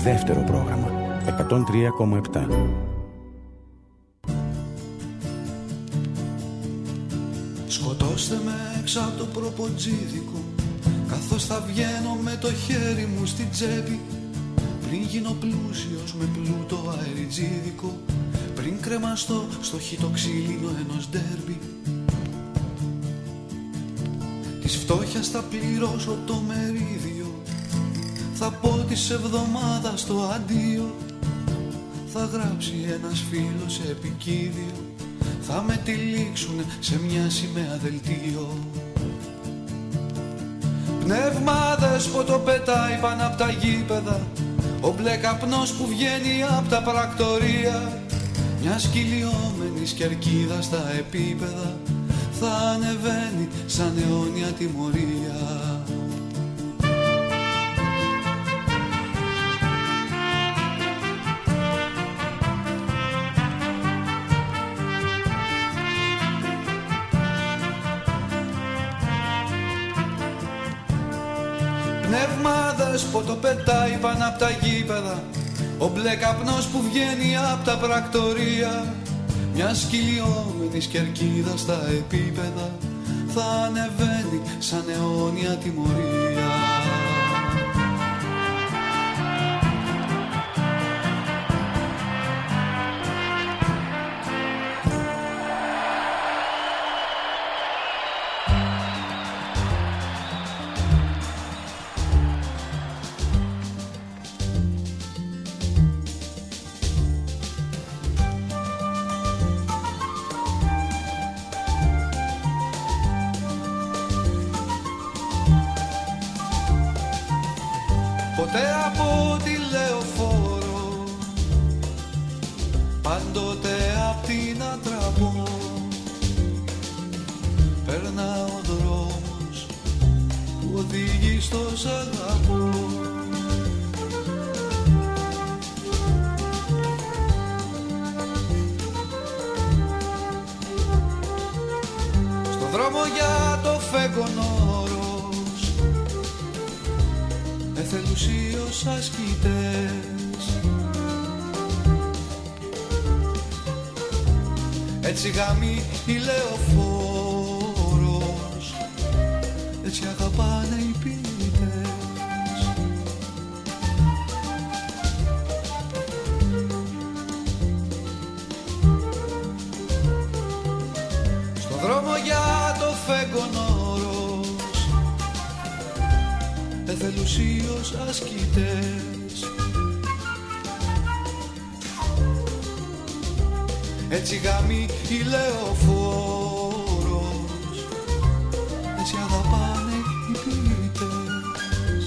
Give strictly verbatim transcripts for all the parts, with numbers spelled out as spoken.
Δεύτερο πρόγραμμα εκατόν τρία κόμμα επτά. Σκοτώστε με έξω από το προποτζίδικο, καθώς θα βγαίνω με το χέρι μου στην τσέπη. Πριν γίνω πλούσιος με πλούτο αεριτζίδικο, πριν κρεμαστώ στο χιτό ξύλινο ενός ντέρμπι. Της φτώχειας θα πληρώσω το μερίδιο, θα πω της εβδομάδας το αντίο. Θα γράψει ένας φίλος σε επικίδιο, θα με τυλίξουνε σε μια σημαία δελτίο. Πνεύμα δέσποτο πετάει πάνω απ' τα γήπεδα, ο μπλε καπνός που βγαίνει απ' τα πρακτορία. Μια σκυλιόμενη κερκίδα στα επίπεδα θα ανεβαίνει σαν αιώνια τιμωρία. Πνεύμα δέσποτο πετάει πάνω απ' τα γήπεδα, ο μπλε καπνός που βγαίνει απ' τα πρακτορία. Μια σκυλιόμενη κερκίδα στα επίπεδα θα ανεβαίνει σαν αιώνια τιμωρία. Ποτέ από τη λεωφόρο, πάντοτε απ' την Ατραπό, περνά ο δρόμος που οδηγεί στο σ' αγαπώ. Στο δρόμο για το φεγγονόρος, εθελουσίως ασκητές, έτσι γαμεί η λεωφόρος, έτσι αγαπάνε οι ποιητές. Στο δρόμο για το φεγγονόρος, εθελουσίως ασκητές, έτσι γαμεί η λεωφόρος, έτσι αγαπάνε οι ποιητές,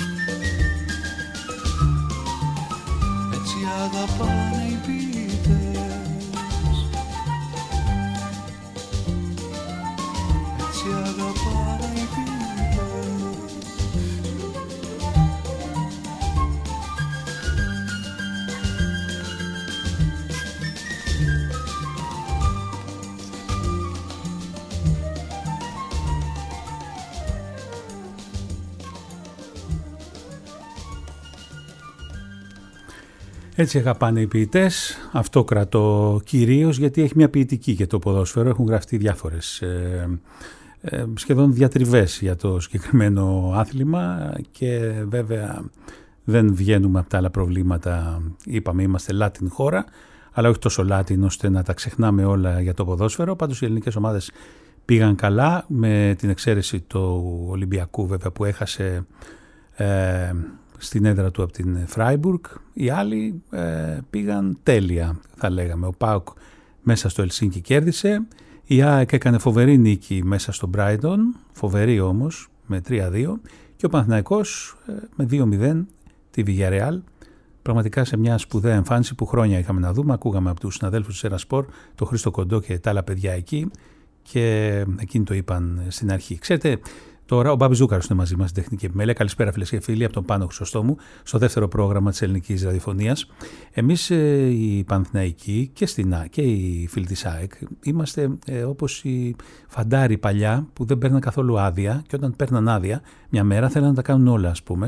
έτσι αγαπάνε οι ποιητές, έτσι αγαπάνε οι ποιητές. Έτσι αγαπάνε οι ποιητές, αυτό κρατώ κυρίως γιατί έχει μια ποιητική για το ποδόσφαιρο, έχουν γραφτεί διάφορες ε, ε, σχεδόν διατριβές για το συγκεκριμένο άθλημα και βέβαια δεν βγαίνουμε από τα άλλα προβλήματα, είπαμε είμαστε Latin χώρα, αλλά όχι τόσο Latin ώστε να τα ξεχνάμε όλα για το ποδόσφαιρο, πάντως οι ελληνικές ομάδες πήγαν καλά με την εξαίρεση του Ολυμπιακού βέβαια που έχασε ε, στην έδρα του από την Φράιμπουργκ. Οι άλλοι ε, πήγαν τέλεια θα λέγαμε. Ο ΠΑΟΚ μέσα στο Ελσίνκι κέρδισε, η ΑΕΚ έκανε φοβερή νίκη μέσα στο Μπράιτον, φοβερή όμως με τρία δύο και ο Παναθηναϊκός ε, με δύο μηδέν τη Villarreal. Πραγματικά σε μια σπουδαία εμφάνιση που χρόνια είχαμε να δούμε, ακούγαμε από τους συναδέλφους της Ερασπορ, τον Χρήστο Κοντό και τα άλλα παιδιά εκεί και εκείνοι το είπαν στην αρχή. Ξέρετε, τώρα ο Μπάμπης Ζούκαρος είναι μαζί μας στην τεχνική επιμέλεια. Καλησπέρα φίλες και φίλοι από τον Πάνο Χρυσοστόμου στο δεύτερο πρόγραμμα της ελληνικής ραδιοφωνίας. Εμείς ε, οι Παναθηναϊκοί και στην Α και οι φίλοι της ΑΕΚ είμαστε ε, όπως οι φαντάροι παλιά που δεν παίρναν καθόλου άδεια και όταν παίρναν άδεια μια μέρα θέλαν να τα κάνουν όλα ας πούμε.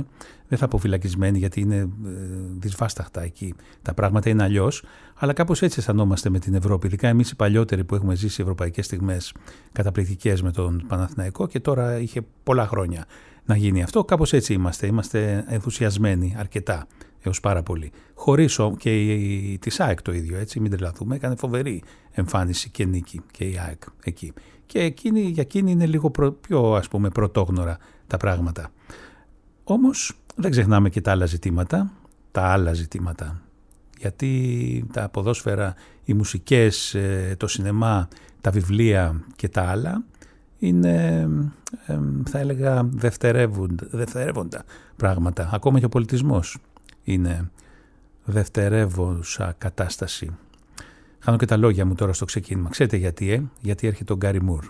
δεν θα πω φυλακισμένοι, γιατί είναι ε, δυσβάσταχτα εκεί. Τα πράγματα είναι αλλιώς, αλλά κάπως έτσι αισθανόμαστε με την Ευρώπη. Ειδικά εμείς οι παλιότεροι που έχουμε ζήσει ευρωπαϊκές στιγμές καταπληκτικές με τον Παναθηναϊκό και τώρα είχε πολλά χρόνια να γίνει αυτό. Κάπως έτσι είμαστε. Είμαστε ενθουσιασμένοι αρκετά, έως πάρα πολύ. Χωρίς και η, τη ΑΕΚ το ίδιο, έτσι, μην τρελαθούμε. Έκανε φοβερή εμφάνιση και νίκη και η ΑΕΚ εκεί. Και εκείνη, για εκείνη είναι λίγο προ, πιο ας πούμε πρωτόγνωρα τα πράγματα. Όμως δεν ξεχνάμε και τα άλλα ζητήματα, τα άλλα ζητήματα. Γιατί τα ποδόσφαιρα, οι μουσικές, το σινεμά, τα βιβλία και τα άλλα είναι, θα έλεγα, δευτερεύοντα, δευτερεύοντα πράγματα. Ακόμα και ο πολιτισμός είναι δευτερεύουσα κατάσταση. Χάνω και τα λόγια μου τώρα στο ξεκίνημα. Ξέρετε γιατί, ε? Γιατί έρχεται ο Γκάρι Μουρ.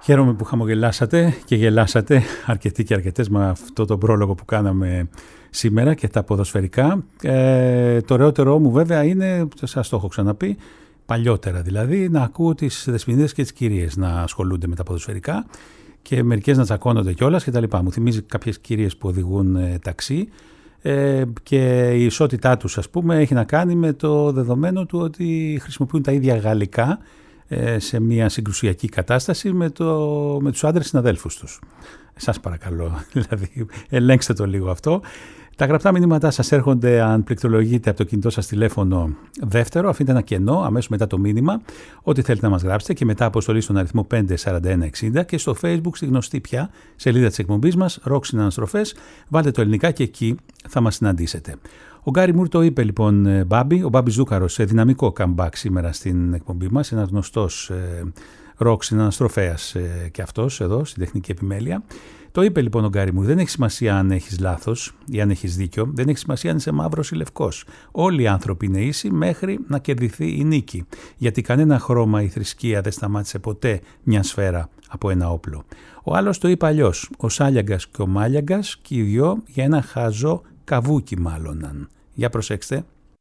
Χαίρομαι που χαμογελάσατε και γελάσατε αρκετοί και αρκετές με αυτό το πρόλογο που κάναμε σήμερα και τα ποδοσφαιρικά. Ε, το ωραιότερό μου βέβαια είναι, σας το έχω ξαναπεί, παλιότερα δηλαδή, να ακούω τις δεσποινίδες και τις κυρίες να ασχολούνται με τα ποδοσφαιρικά και μερικές να τσακώνονται κιόλας και τα λοιπά. Μου θυμίζει κάποιες κυρίες που οδηγούν ε, ταξί ε, και η ισότητά τους, ας πούμε, έχει να κάνει με το δεδομένο του ότι χρησιμοποιούν τα ίδια γαλλικά σε μια συγκρουσιακή κατάσταση με, το, με τους άντρες συναδέλφους τους. Σας παρακαλώ, δηλαδή ελέγξτε το λίγο αυτό. Τα γραπτά μηνύματά σας έρχονται, αν πληκτρολογείτε από το κινητό σας τηλέφωνο δεύτερο, αφήνετε ένα κενό αμέσως μετά το μήνυμα, ό,τι θέλετε να μας γράψετε και μετά αποστολή στον αριθμό πέντε σαράντα ένα εξήντα και στο Facebook στη γνωστή πια σελίδα της εκπομπής μας, Rock Συναναστροφές, βάλτε το ελληνικά και εκεί θα μας συναντήσετε. Ο Γκάρι Μουρ το είπε λοιπόν, Μπάμπη, ο Μπάμπη Ζούκαρος, σε δυναμικό comeback σήμερα στην εκπομπή μας, ένας γνωστός ροκ συναναστροφέας ε, και αυτός εδώ στην τεχνική επιμέλεια. Το είπε λοιπόν ο Γκάρι Μουρ, δεν έχει σημασία αν έχεις λάθος ή αν έχεις δίκιο, δεν έχει σημασία αν είσαι μαύρος ή λευκός. Όλοι οι άνθρωποι είναι ίσοι μέχρι να κερδιθεί η νίκη, γιατί κανένα χρώμα ή θρησκεία δεν σταμάτησε ποτέ μια σφαίρα από ένα όπλο. Ο άλλος το είπε αλλιώς, ο Σάλιαγκας και ο Μάλιαγκας και οι δυο για ένα χαζό καβούκι μάλλοναν. Για προσέξτε.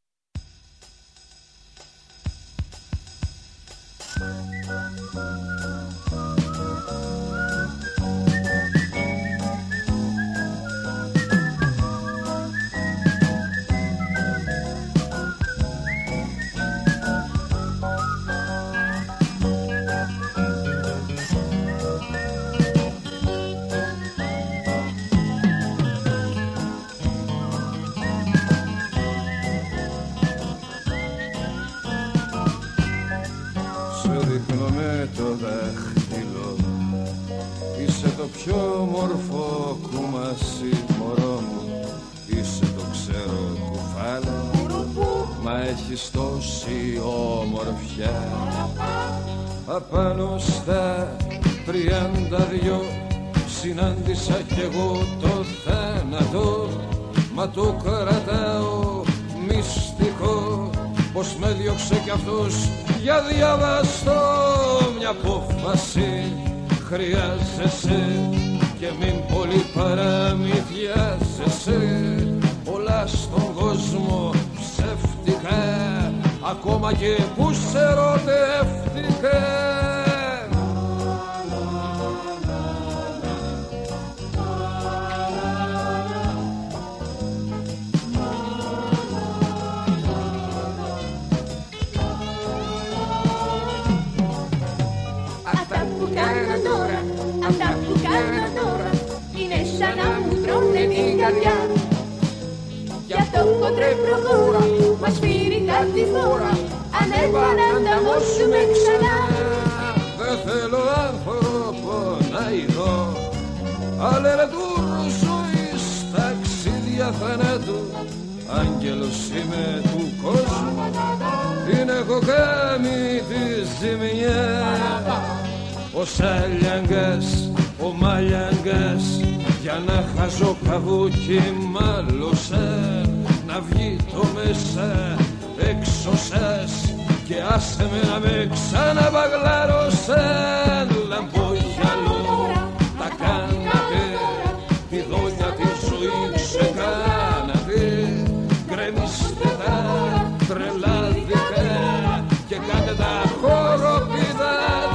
Πιο μορφό κουμάσι μωρό μου, είσαι το ξέρω κουφάλα, μα έχεις τόση όμορφιά. Απάνω στα τριάντα δυο συνάντησα κι εγώ το θάνατο, μα το κρατάω μυστικό, πως με διώξε κι αυτός για διαβαστό. Μια απόφαση χρειάζεσαι και μην πολύ παραμυθιάζεσαι. Όλα στον κόσμο ψεύτικα, ακόμα και που σε ερωτεύτηκα. Γι' αυτό κοντρέ προχώρα, μας πήρε κάτι φορά, ανέβα να ανταμώσουμε ξανά. Δεν θέλω άνθρωπο να ειδώ, αλερετούρ ζωής, ταξίδια θανάτου, άγγελος είμαι του κόσμου, την έχω κάνει τη ζημιά. Ο Σάλιαγκας, ο Μάλιαγκας, για να χαζό καβούκι μάλωσαν, να βγει το μέσα έξω σας και άσε με να με ξαναβαγλάρωσαν. Λαμπόγιαλο τα κάνατε, τη δόνια τη ζωή ξεκάνατε, γκρεμίστε τα τρελάδικα και κάντε τα χοροπηδάδικα.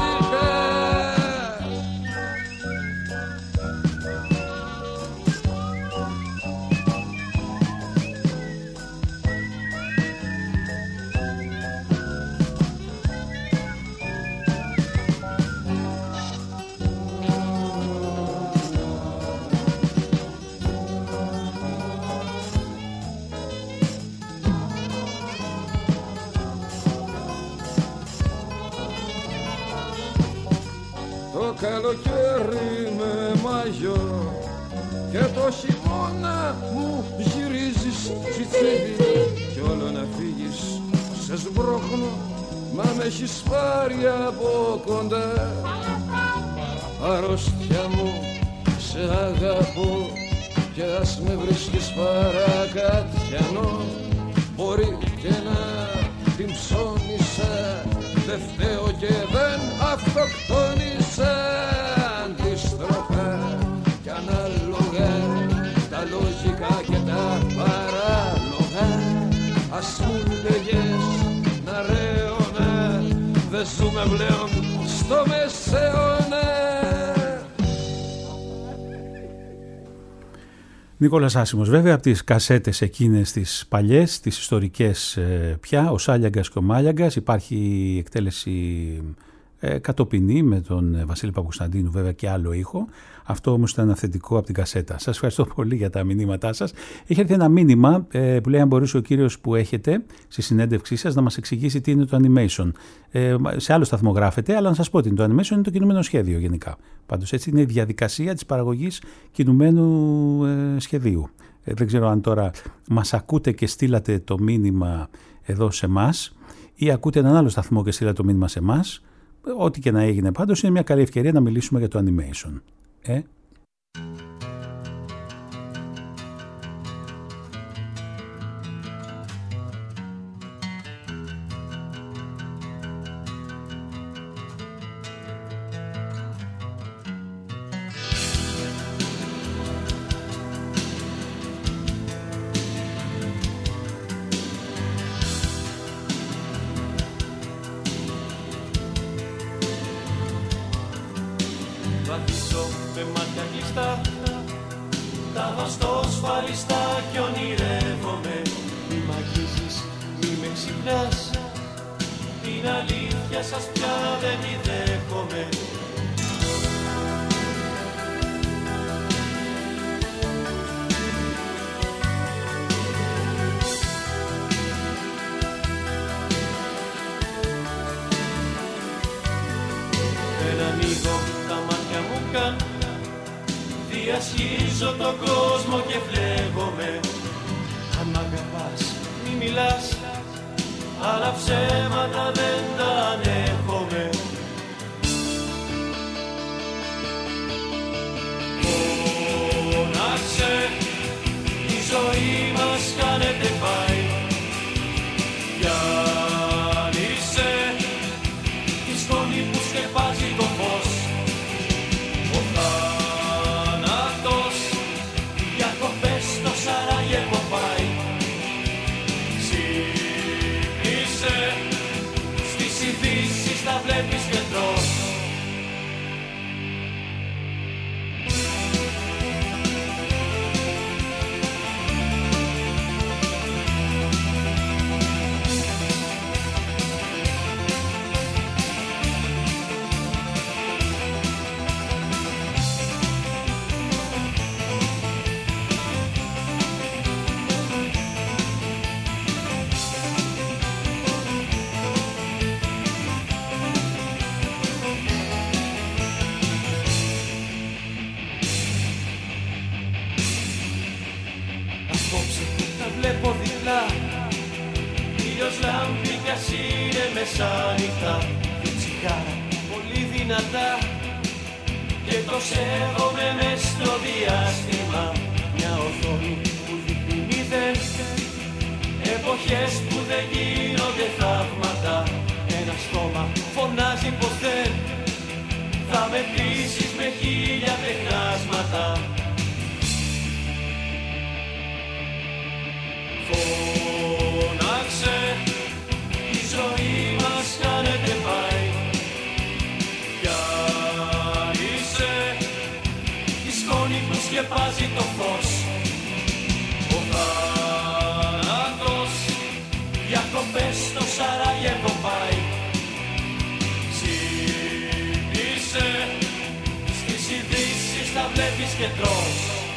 Καλοκαίρι με μάγιο και το χειμώνα μου γυρίζεις τσιτσίδι κι όλο να φύγεις σε σμπρώχνω, μα με έχεις πάρει από κοντά. Αρρώστια μου σε αγαπώ και ας με βρίσκεις παρακάτιανο, μπορεί και να την ψώνισα, δεν φταίω και δεν αυτοκτόνησα. ας μου λέγες να ρέωνε, δεν ζούμε πλέον στο μεσαίωνε. Νικόλας Άσημος, βέβαια, από τις κασέτες εκείνες τις παλιές, τις ιστορικές ε, πια, ο Σάλιαγκας και ο Μάλιαγκας, υπάρχει η εκτέλεση ε, κατοπινή με τον Βασίλη Παπακοσταντίνου, βέβαια, και άλλο ήχο. Αυτό όμως ήταν αυθεντικό από την κασέτα. Σας ευχαριστώ πολύ για τα μηνύματά σας. Έχει έρθει ένα μήνυμα ε, που λέει αν μπορούσε ο κύριος που έχετε στη συνέντευξή σας να μας εξηγήσει τι είναι το animation. Ε, σε άλλο σταθμό γράφεται, αλλά να σας πω τι είναι το animation, είναι το κινούμενο σχέδιο γενικά. Πάντως έτσι είναι η διαδικασία της παραγωγής κινουμένου ε, σχεδίου. Ε, δεν ξέρω αν τώρα μας ακούτε και στείλατε το μήνυμα εδώ σε εμάς ή ακούτε έναν άλλο σταθμό και στείλατε το μήνυμα σε εμάς. Ό,τι και να έγινε πάντως είναι μια καλή ευκαιρία να μιλήσουμε για το animation. Ε? Διασχίζω τον κόσμο και φλέγομαι. Αν μ' αγαπάς μη μιλάς, άλλα ψέματα δεν τα ανέχομαι. Φώναξε, η ζωή μας κάνετε πάει. Πιάνησε τη σκόνη που σκεπάζει το φως. Βλέπεις και τρως. Είναι μεσάνυχτα, δυο τσιγάρα πολύ δυνατά και το σέβομαι μες στο διάστημα. Μια οθόνη που δείχνει μηδέν, εποχές που δεν γίνονται θαύματα. Ένα στόμα φωνάζει πως δεν θα μετρήσεις με χίλια τεχνάσματα. Φώναξε, η ζωή μας κάνετε πάει. Πιάνησε τη σκόνη που σκεπάζει το φως. Ο θάνατος διακοπές στο Σαράγεβο πάει. Ξύπνησε, στις ειδήσεις τα βλέπεις και τρως.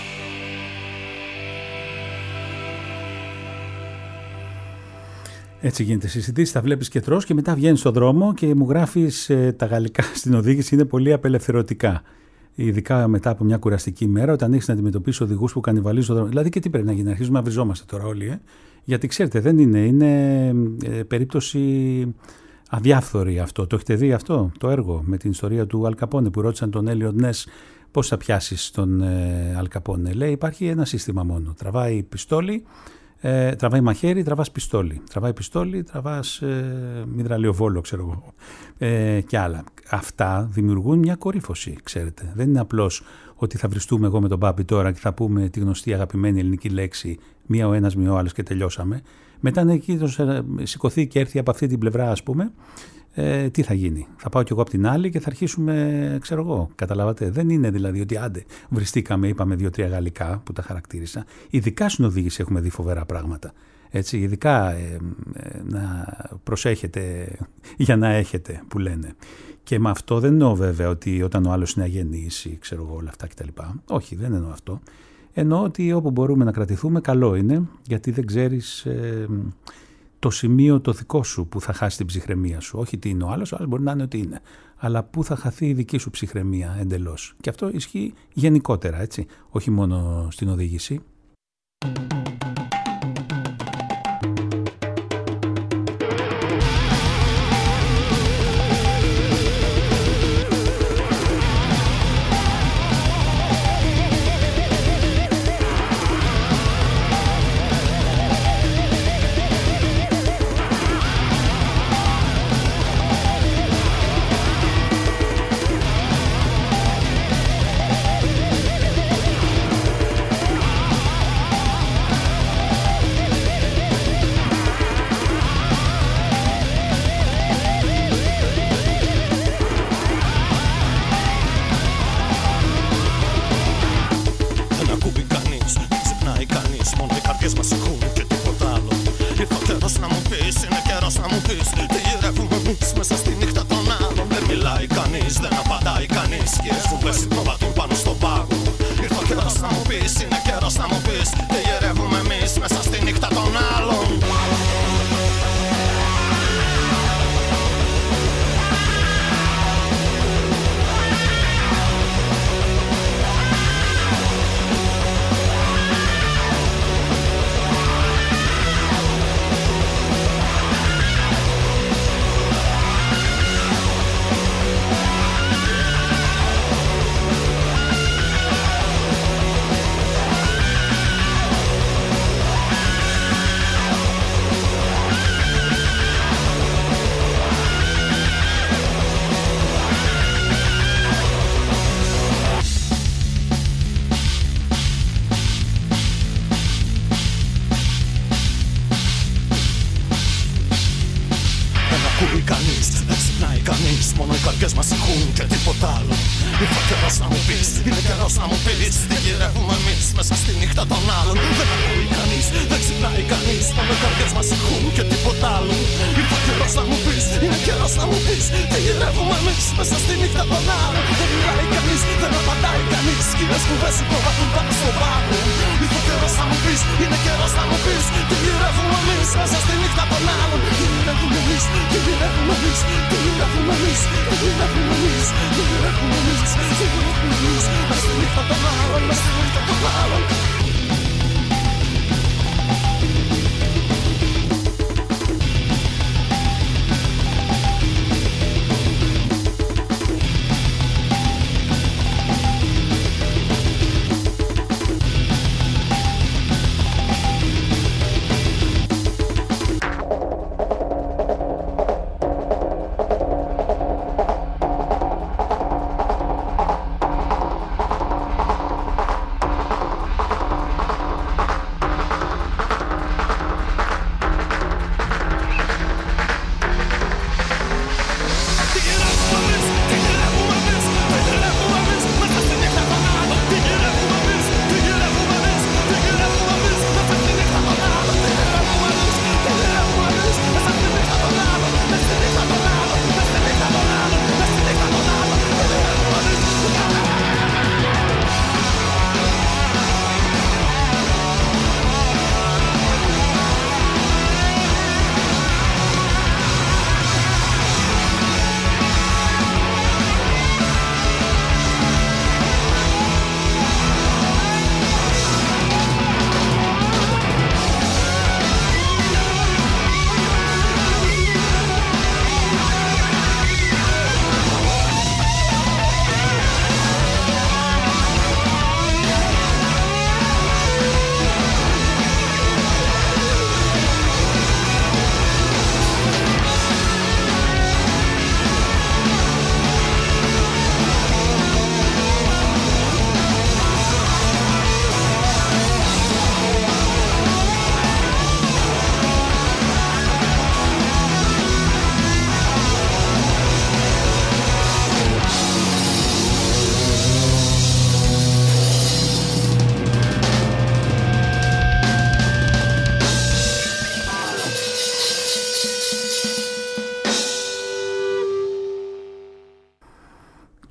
Έτσι γίνεται στις ειδήσεις, τα βλέπεις και τρως και μετά βγαίνεις στον δρόμο και μου γράφεις ε, τα γαλλικά στην οδήγηση είναι πολύ απελευθερωτικά. Ειδικά μετά από μια κουραστική ημέρα, όταν έχεις να αντιμετωπίσεις οδηγούς που κανιβαλίζουν τον δρόμο. Δηλαδή και τι πρέπει να γίνει, να αρχίσουμε να βριζόμαστε τώρα όλοι, ε? Γιατί ξέρετε, δεν είναι, είναι ε, περίπτωση αδιάφθορη αυτό. Το έχετε δει αυτό το έργο με την ιστορία του Αλ Καπόνε που ρώτησαν τον Έλιοντ Νες πώς θα πιάσεις τον ε, Αλ Καπόνε. Λέει υπάρχει ένα σύστημα μόνο. Τραβάει πιστόλι, Ε, τραβάει μαχαίρι, τραβάς πιστόλι. Τραβάει πιστόλι, τραβάς ε, υδραλιοβόλο, ξέρω εγώ. Ε, και άλλα. Αυτά δημιουργούν μια κορύφωση, ξέρετε. Δεν είναι απλώς ότι θα βριστούμε εγώ με τον Μπάμπη τώρα και θα πούμε τη γνωστή αγαπημένη ελληνική λέξη, μία ο ένας, μία ο άλλος και τελειώσαμε. Μετά να εκεί σηκωθεί και έρθει από αυτή την πλευρά, ας πούμε, ε, τι θα γίνει. Θα πάω κι εγώ από την άλλη και θα αρχίσουμε, ξέρω εγώ. Καταλάβατε. Δεν είναι δηλαδή ότι άντε, βριστήκαμε, είπαμε δύο-τρία γαλλικά που τα χαρακτήρισα. Ειδικά στην οδήγηση έχουμε δει φοβερά πράγματα. Έτσι, ειδικά ε, ε, να προσέχετε για να έχετε, που λένε. Και με αυτό δεν εννοώ βέβαια ότι όταν ο άλλος είναι αγενής ή ξέρω εγώ όλα αυτά κτλ. Όχι, δεν εννοώ αυτό. Εννοώ ότι όπου μπορούμε να κρατηθούμε, καλό είναι, γιατί δεν ξέρεις ε, το σημείο το δικό σου που θα χάσει την ψυχραιμία σου. Όχι τι είναι ο άλλος, ο άλλος μπορεί να είναι ότι είναι. Αλλά πού θα χαθεί η δική σου ψυχραιμία εντελώς. Και αυτό ισχύει γενικότερα, έτσι, όχι μόνο στην οδήγηση.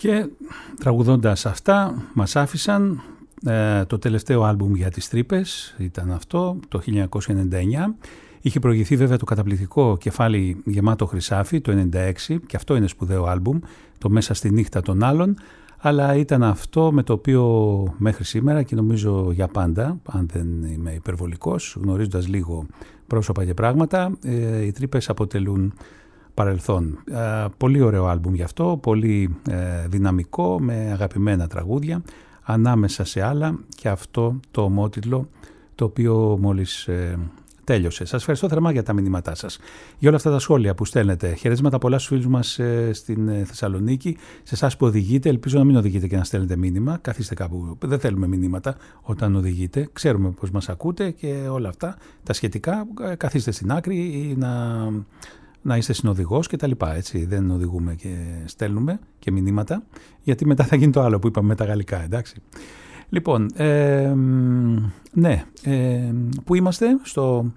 Και τραγουδώντας αυτά μας άφησαν ε, το τελευταίο άλμπουμ για τις τρύπες, ήταν αυτό το χίλια εννιακόσια ενενήντα εννιά. Είχε προηγηθεί βέβαια το καταπληκτικό κεφάλι γεμάτο χρυσάφι το ενενήντα έξι και αυτό είναι σπουδαίο άλμπουμ, το Μέσα στη νύχτα των άλλων, αλλά ήταν αυτό με το οποίο μέχρι σήμερα και νομίζω για πάντα, αν δεν είμαι υπερβολικός, γνωρίζοντας λίγο πρόσωπα και πράγματα, ε, οι τρύπες αποτελούν παρελθόν. Ε, πολύ ωραίο άλμπουμ γι' αυτό, πολύ ε, δυναμικό, με αγαπημένα τραγούδια, ανάμεσα σε άλλα και αυτό το ομότιτλο το οποίο μόλις ε, τέλειωσε. Σας ευχαριστώ θερμά για τα μηνύματά σας, για όλα αυτά τα σχόλια που στέλνετε. Χαιρετίσματα πολλά στους φίλους μας ε, στην ε, Θεσσαλονίκη, σε εσάς που οδηγείτε. Ελπίζω να μην οδηγείτε και να στέλνετε μήνυμα. Καθίστε κάπου. Δεν θέλουμε μηνύματα όταν οδηγείτε. Ξέρουμε πως μας ακούτε και όλα αυτά τα σχετικά. Ε, καθίστε στην άκρη ή να, να είστε συνοδηγός και τα λοιπά. Έτσι. Δεν οδηγούμε και στέλνουμε και μηνύματα, γιατί μετά θα γίνει το άλλο που είπαμε με τα γαλλικά. Εντάξει. Λοιπόν, ε, ναι, ε, πού είμαστε, στο...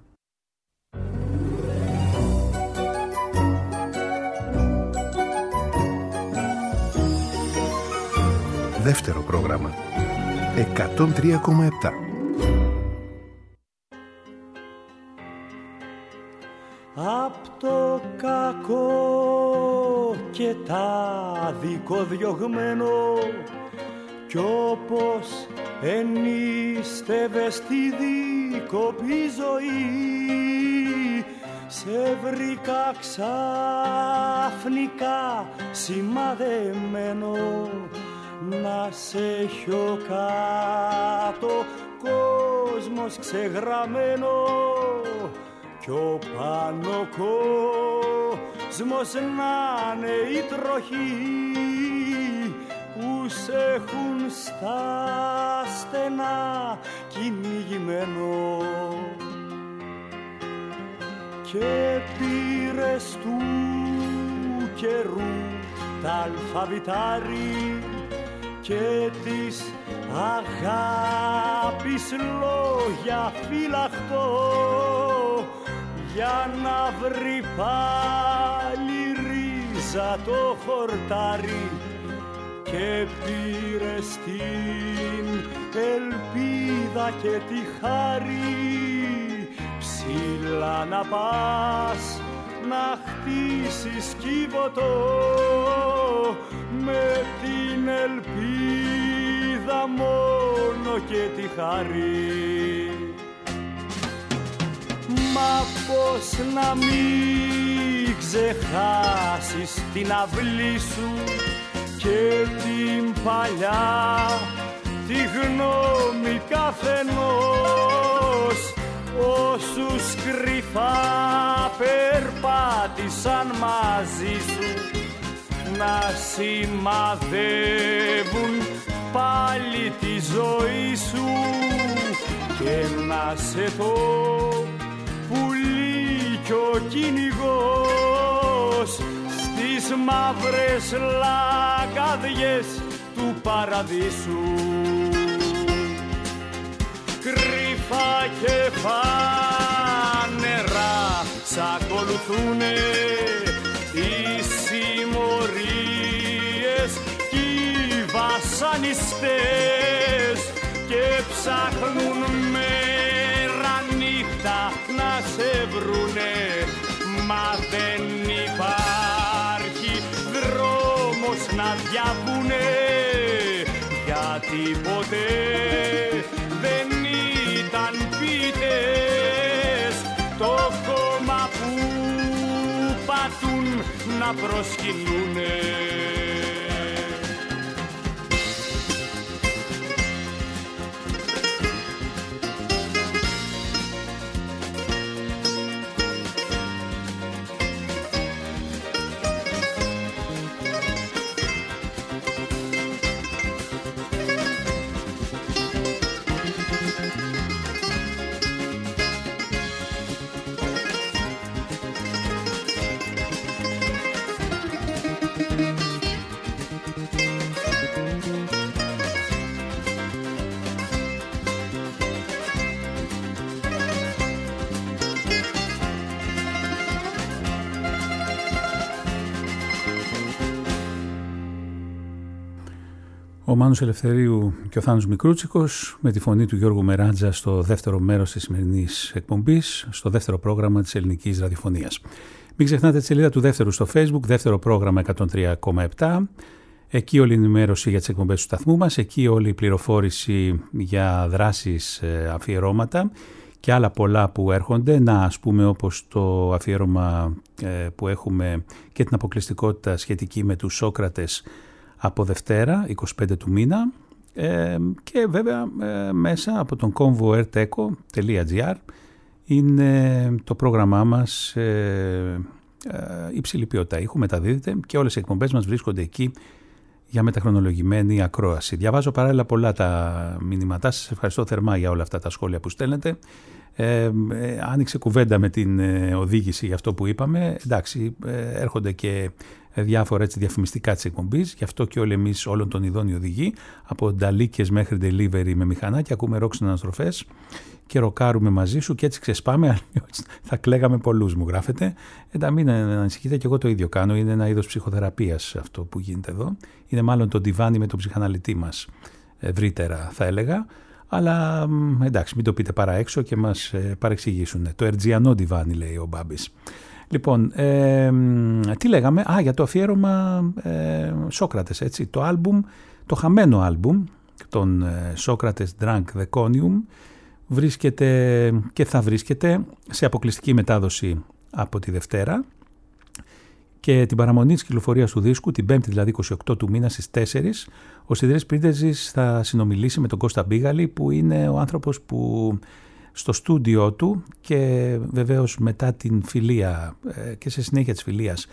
Δεύτερο πρόγραμμα, εκατόν τρία κόμμα επτά. Απ' το κακό και τα δικοδιωγμένο κι όπως ενίστευε στη δίκοπη ζωή, σε βρήκα ξαφνικά σημαδεμένο να σε έχω κάτω, κόσμος ξεγραμμένο κι ο πάνω κόσμος να είναι η τροχή που σε έχουν στα στενά κυνηγημένο. Και πήρες του καιρού τα αλφαβητάρι και της αγάπης λόγια φυλαχτώ, για να βρει πάλι ρίζα το χορτάρι. Και πήρες την ελπίδα και τη χάρη ψηλά να πας να χτίσεις κύβωτο, με την ελπίδα μόνο και τη χάρη. Μα πώς να μην ξεχάσεις την αυλή σου και την παλιά τη γνώμη καθενός, όσους κρυφά περπάτησαν μαζί σου να σημαδεύουν πάλι τη ζωή σου και να σε το πουλί κι ο κυνηγός στις μαύρες λαγκαδιές του παραδείσου. Κρυφά και φανερά σ' ακολουθούνε οι συμμορίες κι οι βασανιστές και ψάχνουν μέρα νύχτα να σε βρουνε, μα δεν υπάρχει δρόμος να διαβούνε, γιατί ποτέ δεν ήταν ποιητές το κόμμα που πατούν να προσκυνούνε. Ο Μάνος Ελευθερίου και ο Θάνος Μικρούτσικος με τη φωνή του Γιώργου Μεράντζα στο δεύτερο μέρος της σημερινής εκπομπής, στο δεύτερο πρόγραμμα της ελληνικής ραδιοφωνίας. Μην ξεχνάτε τη σελίδα του δεύτερου στο Facebook, δεύτερο πρόγραμμα εκατόν τρία κόμμα επτά. Εκεί όλη η ενημέρωση για τις εκπομπές του σταθμού μας, εκεί όλη η πληροφόρηση για δράσεις, αφιερώματα και άλλα πολλά που έρχονται. Να, ας πούμε, όπως το αφιέρωμα που έχουμε και την αποκλειστικότητα σχετική με τους Σόκρατες από Δευτέρα, είκοσι πέντε του μήνα, ε, και βέβαια ε, μέσα από τον κόμβο ερτέκο τελεία τζι άρ είναι το πρόγραμμά μας, ε, ε, υψηλή ποιότητα ήχου, μεταδίδεται και όλες οι εκπομπές μας βρίσκονται εκεί για μεταχρονολογημένη ακρόαση. Διαβάζω παράλληλα πολλά τα μηνύματά σας, ευχαριστώ θερμά για όλα αυτά τα σχόλια που στέλνετε. Ε, ε, άνοιξε κουβέντα με την ε, οδήγηση για αυτό που είπαμε. Εντάξει, ε, έρχονται και διάφορα έτσι διαφημιστικά της εκπομπής, γι' αυτό και όλοι εμείς όλων των ειδών οι οδηγοί, από νταλίκες μέχρι delivery με μηχανάκια, ακούμε ροκ συναναστροφές και ροκάρουμε μαζί σου και έτσι ξεσπάμε, αλλιώς θα κλαίγαμε πολλούς, μου γράφετε. Ε, μην ανησυχείτε, και εγώ το ίδιο κάνω, είναι ένα είδος ψυχοθεραπείας αυτό που γίνεται εδώ. Είναι μάλλον το ντιβάνι με τον ψυχαναλυτή μας, ευρύτερα θα έλεγα. Αλλά εντάξει, μην το πείτε παρά έξω και μας ε, παρεξηγήσουν. Το ερτζιανό ντιβάνι, λέει ο Μπάμπης. Λοιπόν, ε, τι λέγαμε, α, για το αφιέρωμα ε, Σόκρατες, έτσι, το άλμπουμ, το χαμένο άλμπουμ των ε, Σόκρατες Drunk Deconium βρίσκεται και θα βρίσκεται σε αποκλειστική μετάδοση από τη Δευτέρα και την παραμονή της κυκλοφορίας του δίσκου, την Πέμπτη δηλαδή είκοσι οκτώ του μήνα στις τέσσερις, ο Σιδηρής Πρίντεζης θα συνομιλήσει με τον Κώστα Μπίγαλη, που είναι ο άνθρωπος που στο στούντιό του και βεβαίως μετά την φιλία και σε συνέχεια της φιλίας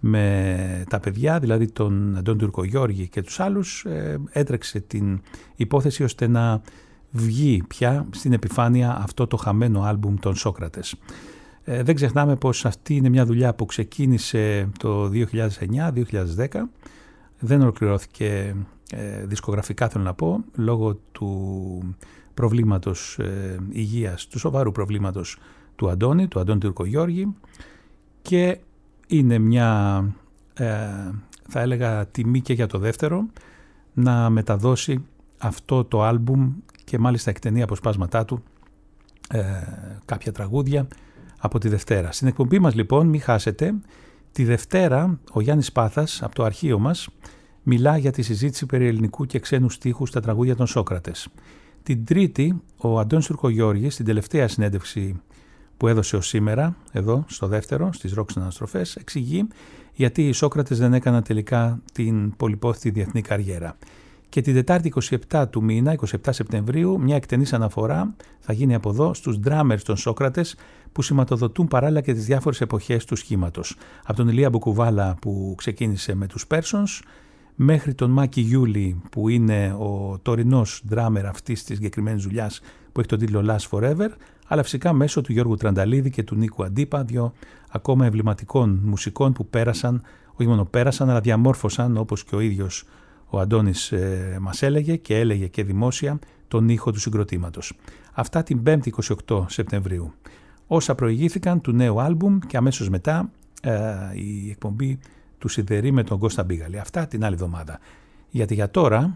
με τα παιδιά, δηλαδή τον Αντώνη Τουρκογιώργη και τους άλλους, έτρεξε την υπόθεση ώστε να βγει πια στην επιφάνεια αυτό το χαμένο άλμπουμ των Σόκρατες. Ε, δεν ξεχνάμε πως αυτή είναι μια δουλειά που ξεκίνησε το δύο χιλιάδες εννιά δύο χιλιάδες δέκα, δεν ολοκληρώθηκε ε, δισκογραφικά, θέλω να πω, λόγω του προβλήματος ε, υγείας, του σοβαρού προβλήματος του Αντώνη, του Αντώνη Τουρκογιώργη, και είναι μια ε, θα έλεγα τιμή και για το δεύτερο να μεταδώσει αυτό το άλμπουμ και μάλιστα εκτενεί αποσπάσματά του ε, κάποια τραγούδια από τη Δευτέρα. Στην εκπομπή μας λοιπόν, μην χάσετε, τη Δευτέρα ο Γιάννης Πάθας από το αρχείο μας μιλά για τη συζήτηση περί ελληνικού και ξένου στίχου στα τραγούδια των Σόκρατες. Την Τρίτη ο Αντώνης Τουρκογιώργης, στην τελευταία συνέντευξη που έδωσε ως σήμερα, εδώ στο δεύτερο, στις ροκ συναναστροφές, εξηγεί γιατί οι Σόκρατες δεν έκαναν τελικά την πολυπόθητη διεθνή καριέρα. Και την Τετάρτη είκοσι επτά του μήνα, είκοσι επτά Σεπτεμβρίου, μια εκτενής αναφορά θα γίνει από εδώ στους ντράμερς των Σόκρατες που σηματοδοτούν παράλληλα και τις διάφορες εποχές του σχήματος. Από τον Ηλία Μπουκουβάλα που ξεκίνησε με τους Πέρσονς, μέχρι τον Μάκη Γιούλη που είναι ο τωρινός ντράμερ αυτής της συγκεκριμένης δουλειάς που έχει τον τίτλο Last Forever, αλλά φυσικά μέσω του Γιώργου Τρανταλίδη και του Νίκου Αντίπα, δύο ακόμα εμβληματικών μουσικών που πέρασαν, όχι μόνο πέρασαν, αλλά διαμόρφωσαν, όπως και ο ίδιος ο Αντώνης ε, μας έλεγε και έλεγε και δημόσια, τον ήχο του συγκροτήματος. Αυτά την Πέμπτη είκοσι οκτώ Σεπτεμβρίου. Όσα προηγήθηκαν του νέου άλμπουμ και αμέσως μετά ε, η εκπομπή του Σιδερή με τον Κώστα Μπίγαλη. Αυτά την άλλη εβδομάδα. Γιατί για τώρα...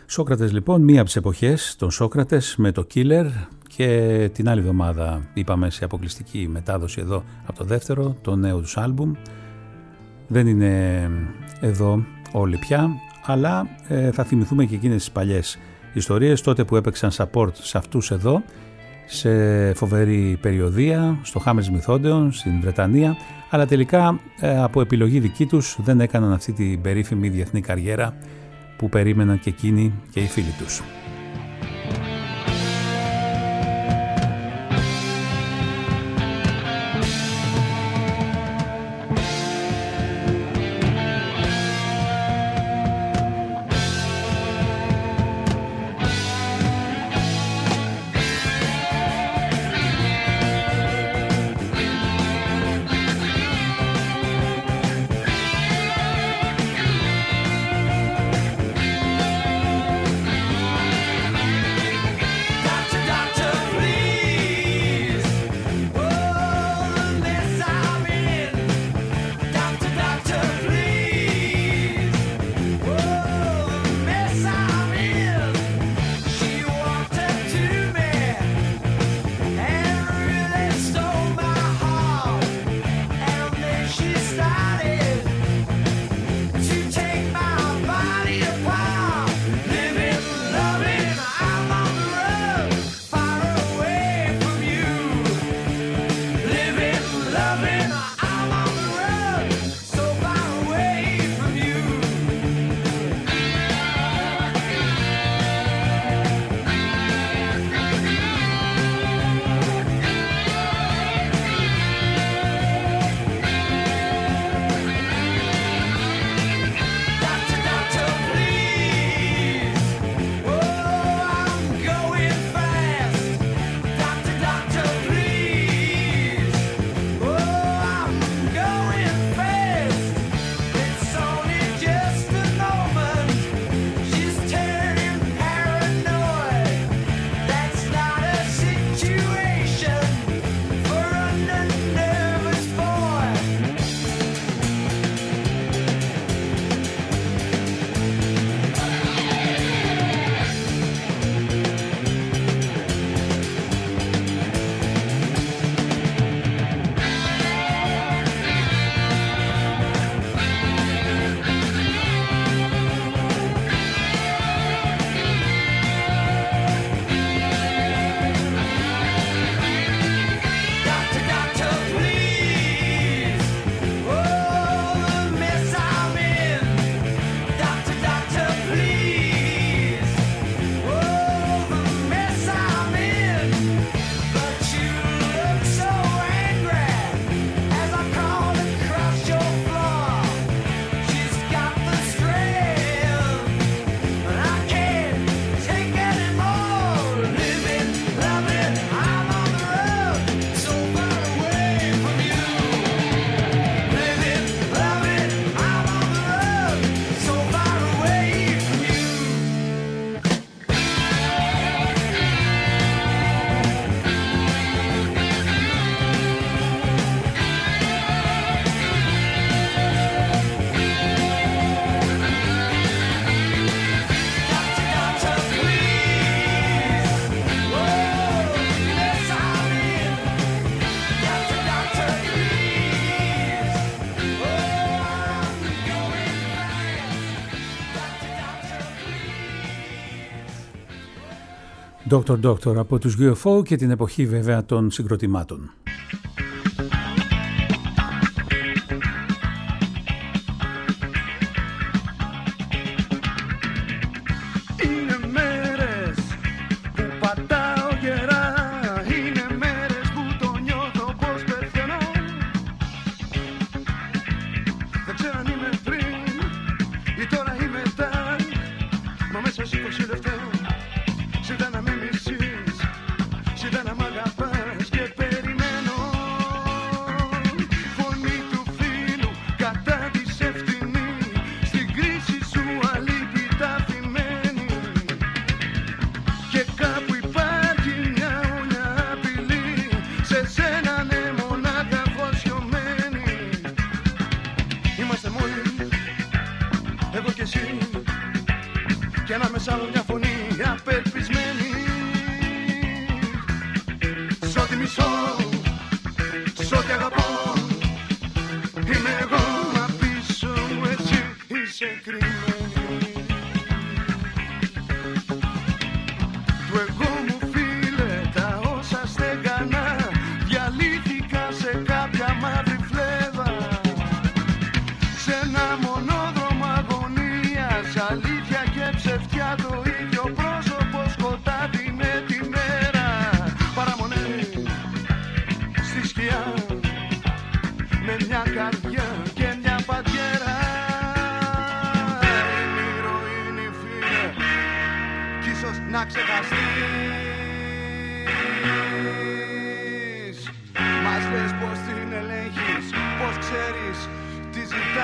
Σόκρατες λοιπόν, μία από τις εποχές των Σόκρατες με το Killer, και την άλλη εβδομάδα είπαμε σε αποκλειστική μετάδοση εδώ από το δεύτερο, το νέο τους άλμπουμ. Δεν είναι εδώ όλοι πια, αλλά ε, θα θυμηθούμε και εκείνες τις παλιές ιστορίες, τότε που έπαιξαν support σε αυτούς εδώ, σε φοβερή περιοδεία, στο Hammersmith Odeon, στην Βρετανία, αλλά τελικά ε, από επιλογή δική τους δεν έκαναν αυτή την περίφημη διεθνή καριέρα που περίμεναν και εκείνοι και οι φίλοι τους. Doctor Doctor από τους γιου εφ ο και την εποχή βέβαια των συγκροτημάτων. και ανάμεσα μου μια φωνή απελπισμένη. Σ' ό,τι μισώ, σ' ό,τι αγαπώ, είμαι εγώ, μα πίσω μου εσύ είσαι κρυμμένη. Του εγώ μου φίλε τα όσα στεγανά διαλύθηκα σε κάποια μαύρη φλέβα, σε ένα μονόδρομο αγωνίας, αλήθεια και ψευτιά το ίδιο πρόσωπο, σκοτάδι με τη μέρα, παραμονές στη σκιά, με μια καρδιά και μια πατιέρα. Είναι ηρωίνη φίλε κι ίσως να ξεχαστείς. Μας λες πως την ελέγχεις, πως ξέρεις τι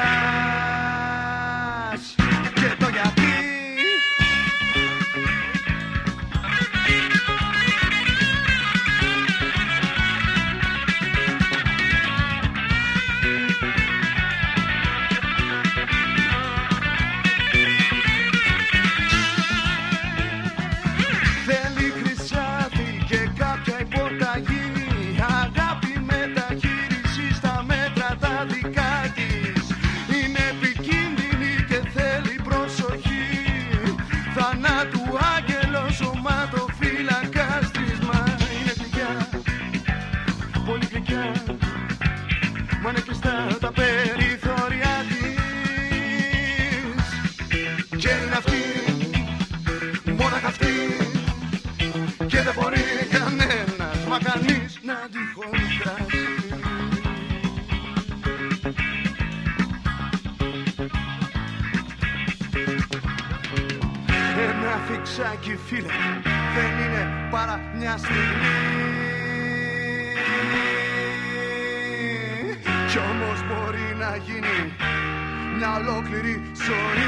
ζητάς και το γιατί. Θέλει χρυσάφι και κάποια υποταγή, αγάπη μεταχείριση στα μέτρα τα δικά της. Είναι επικίνδυνη και θέλει προσοχή, θανάτου άγγελος σωματοφύλακας της. Μα είναι γλυκιά, πολύ γλυκιά, μα είναι κλειστά τα περιθώρια της. Και είναι αυτή, μόναχα αυτή, και δεν μπορεί κανένας, μα κανείς να τη χωρίσει. Ένα φιξάκι φίλε δεν είναι παρά μια στιγμή, κι όμως μπορεί να γίνει μια ολόκληρη ζωή.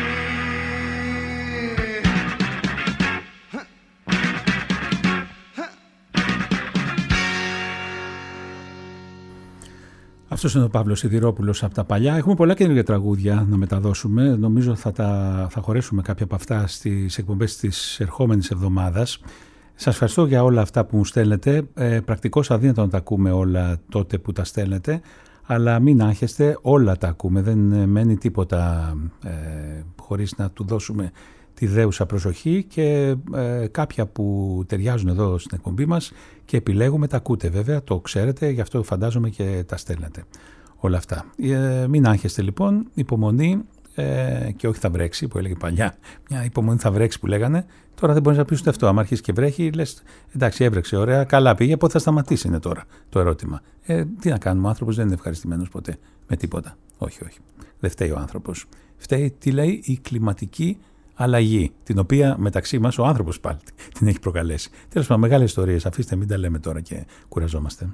Αυτός είναι ο Παύλος Σιδηρόπουλος από τα παλιά. Έχουμε πολλά καινούργια τραγούδια να μεταδώσουμε. Νομίζω θα, τα, θα χωρέσουμε κάποια από αυτά στις εκπομπές της ερχόμενης εβδομάδας. Σας ευχαριστώ για όλα αυτά που μου στέλνετε. Ε, πρακτικώς αδύνατο να τα ακούμε όλα τότε που τα στέλνετε, αλλά μην άγχεστε, όλα τα ακούμε. Δεν μένει τίποτα ε, χωρίς να του δώσουμε τη δέουσα προσοχή, και ε, κάποια που ταιριάζουν εδώ στην εκπομπή μας και επιλέγουμε, τα ακούτε βέβαια, το ξέρετε, γι' αυτό φαντάζομαι και τα στέλνετε όλα αυτά. Ε, μην άγχεστε λοιπόν, υπομονή ε, και όχι θα βρέξει που έλεγε παλιά, μια υπομονή θα βρέξει που λέγανε. Τώρα δεν μπορείς να πεις ούτε αυτό, άμα αρχίσει και βρέχει λες εντάξει έβρεξε ωραία, καλά πήγε, πότε θα σταματήσει είναι τώρα το ερώτημα. Ε, τι να κάνουμε, ο άνθρωπος δεν είναι ευχαριστημένος ποτέ με τίποτα, όχι όχι, δεν φταίει ο άνθρωπος, φταίει τι λέει η κλιματική αλλαγή, την οποία μεταξύ μας ο άνθρωπος πάλι την έχει προκαλέσει. Τέλος πάντων, μεγάλες ιστορίες, αφήστε, μην τα λέμε τώρα και κουραζόμαστε.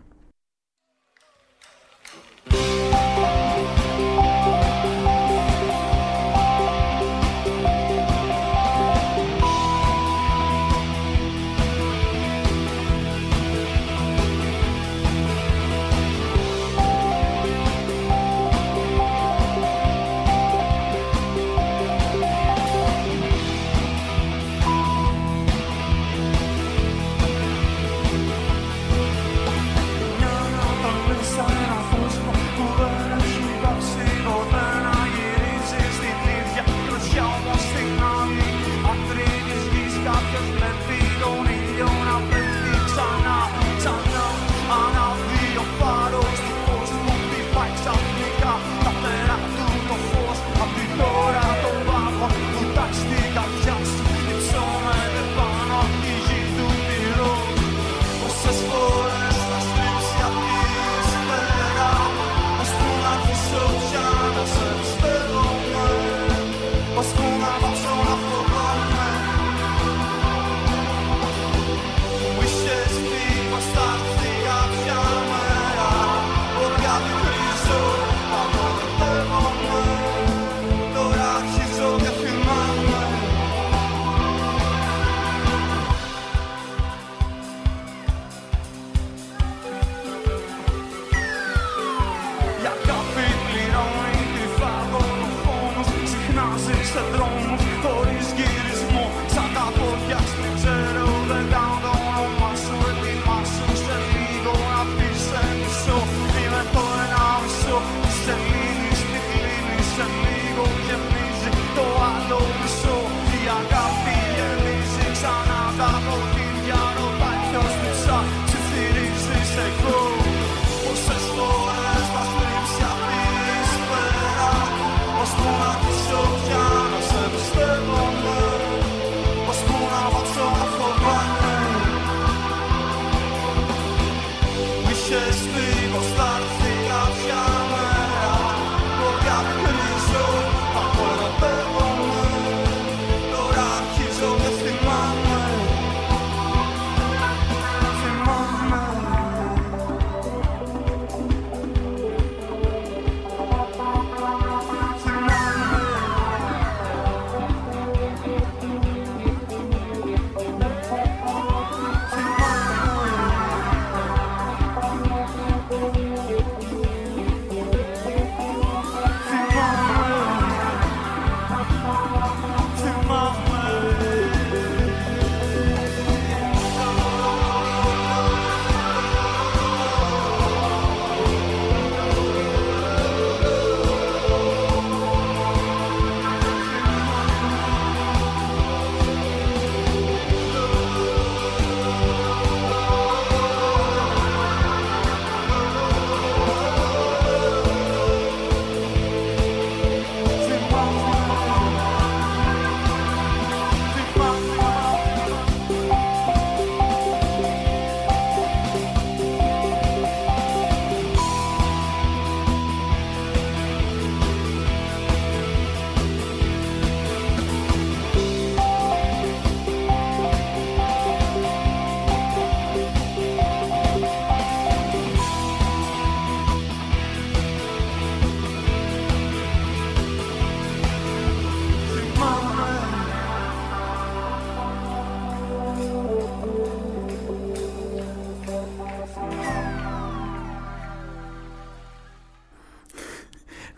σε δρόμους χωρίς γυρισμό.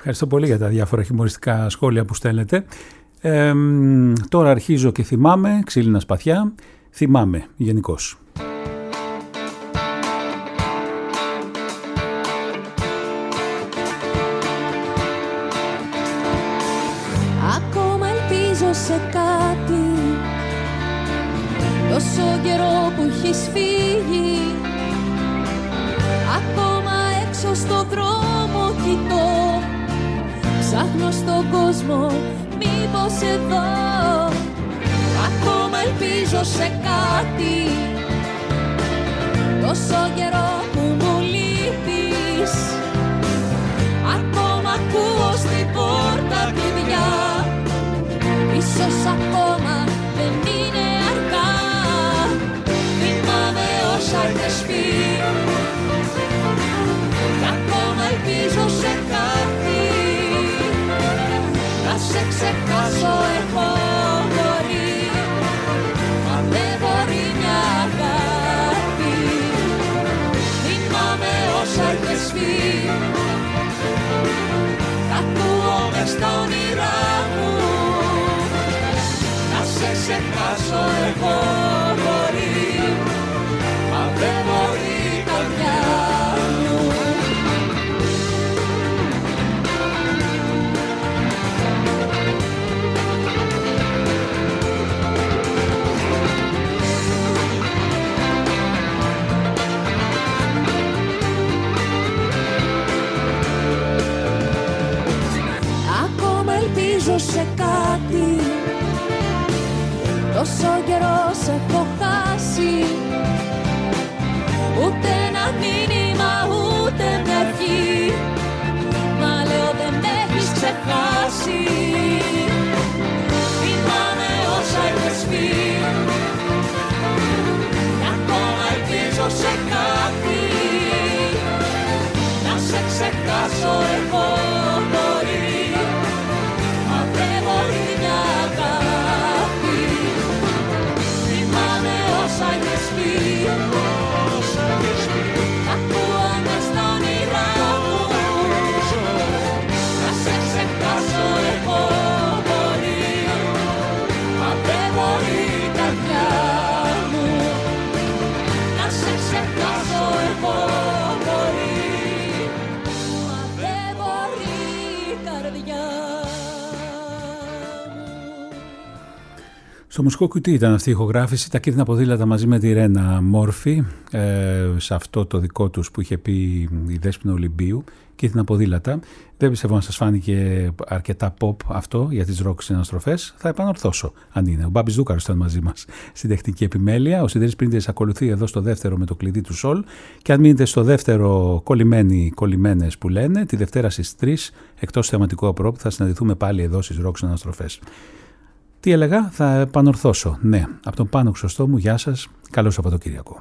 Ευχαριστώ πολύ για τα διάφορα χιουμοριστικά σχόλια που στέλνετε. Ε, τώρα αρχίζω και θυμάμαι, ξύλινα σπαθιά, θυμάμαι γενικώς. Ακόμα ελπίζω σε κάτι, τόσο καιρό που έχεις φύγει. Ακόμα έξω στο δρόμο κοιτώ, ψάχνω στον κόσμο, μήπως εδώ. Ακόμα ελπίζω σε κάτι, τόσο καιρό που μου λείπεις. Ακόμα ακούω στην πόρτα κλειδιά, ίσως ακόμα δεν είναι αργά. Θυμάμαι όσα έχεις πει, κι ακόμα ελπίζω σε κάτι. Να σε ξεχάσω εγώ μπορεί, μα δεν μπορεί μια αγάπη. Θυμάμαι όσα έχεις πει, τα ακούω μες στα όνειρά μου. Να σε ξεχάσω εγώ μπορεί, μα δεν μπορεί η καρδιά μου. Ελπίζω σε κάτι, τόσο καιρό σε έχω χάσει. Ούτε ένα μήνυμα, ούτε μια ευχή, μα λέω δεν με έχεις ξεχάσει. Θυμάμαι όσα έχεις πει, κι ακόμα ελπίζω σε κάτι. Να σε ξεχάσω εγώ μπορεί, όσα έχεις πει, ακούω μες στα όνειρά μου. Να σε ξεχάσω εγώ μπορεί, μα δεν μπορεί η καρδιά μου. Να σε ξεχάσω εγώ μπορεί, μα δεν μπορεί η καρδιά μου. Στο μουσικό κουτί ήταν αυτή η ηχογράφηση, τα κίτρινα ποδήλατα μαζί με τη Ρένα Μόρφη, ε, σε αυτό το δικό τους που είχε πει η Δέσποινα Ολυμπίου, κίτρινα ποδήλατα. Δεν πιστεύω να σας φάνηκε αρκετά pop αυτό για τις ροκ συναναστροφές. Θα επανορθώσω αν είναι. Ο Μπάμπης Δούκαρος ήταν μαζί μας στην τεχνική επιμέλεια. Ο Σιδέρης Πρίντες ακολουθεί εδώ στο δεύτερο με το κλειδί του Σολ. Και αν μείνετε στο δεύτερο κολλημένοι, κολλημένες που λένε, τη Δευτέρα στις τρεις, εκτός θεματικού απρόπου, θα συναντηθούμε πάλι εδώ στις ροκ συναναστροφές. Τι έλεγα, θα επανορθώσω. Ναι, από τον Πάνο Χρυσοστόμου, γεια σας, καλό Σαββατοκύριακο.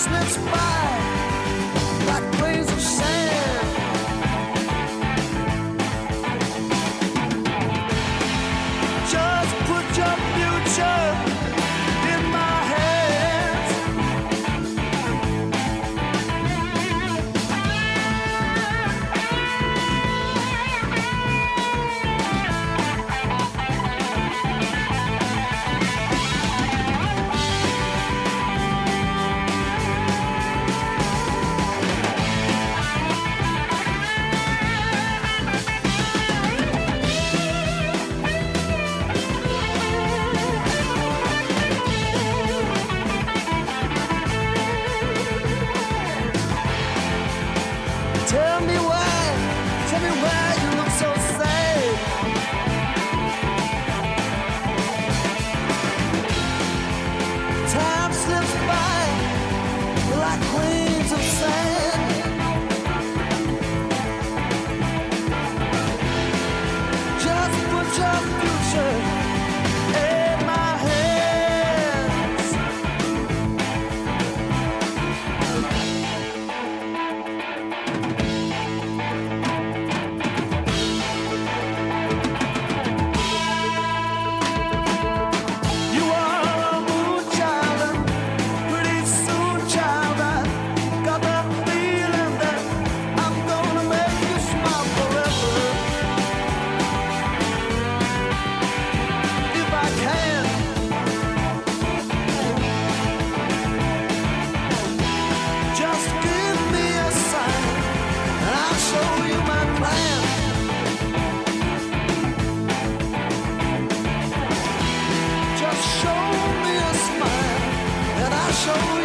slips by like grains of sand. Just put your future in my hands. Tell me why, tell me why you look so sad. Time slips by like grains of sand. Just put your future in my hands. You are a moon child, pretty soon, child. I got that feeling that I'm gonna make you smile forever. If I can, just give me a sign, and I'll show you my plan. Just show me a smile, and I'll show